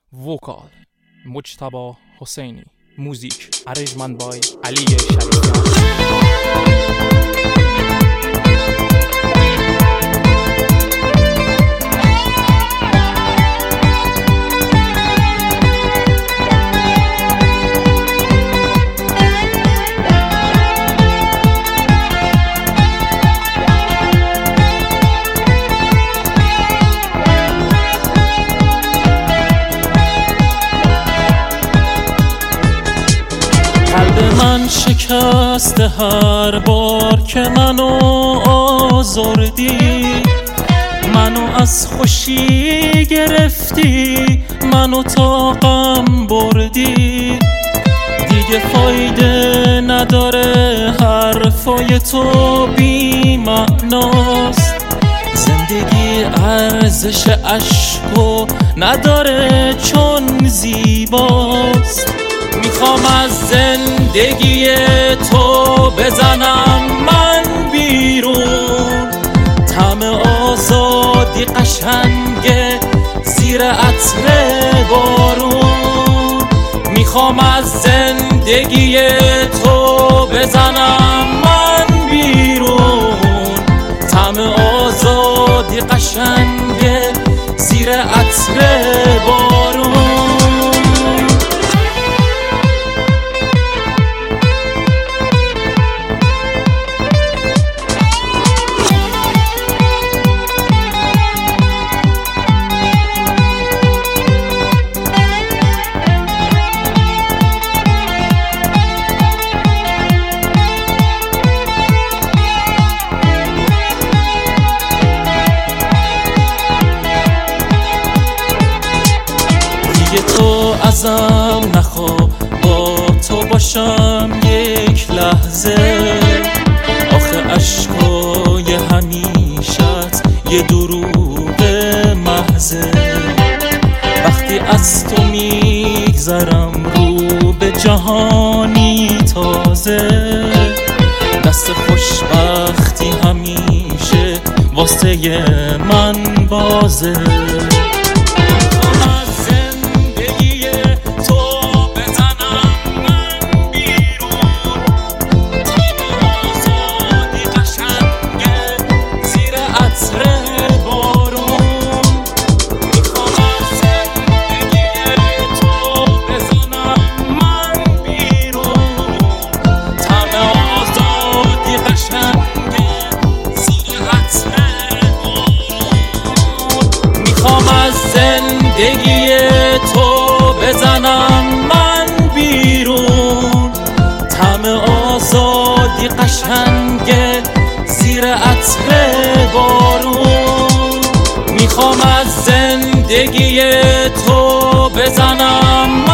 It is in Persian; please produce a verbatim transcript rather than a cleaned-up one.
وکال مجتبی حسینی، موزیک ارنجمنت بای علی شریفیان. من شکسته هر بار که منو آزردی، منو از خوشی گرفتی، منو تا غم بردی. دیگه فایده نداره حرفای تو بی معناست، زندگی ارزش عشقو نداره چون زیباست. میخوام از زندگی تو بزنم من بیرون، طعم آزادی قشنگه زیر عطر بارون. میخوام از زندگی تو بزنم من بیرون، طعم آزادی قشنگه زیر عطر بارون. تو ازم نخوا با تو باشم یک لحظه، آخه عشقای همیشت یه دروغ محضه. وقتی از تو میگذرم رو به جهانی تازه، دست خوشبختی همیشه واسه من بازه. زندگی تو بزنم من بیرون، طعم آزادی قشنگه زیر عطر بارون. میخوام از زندگی تو بزنم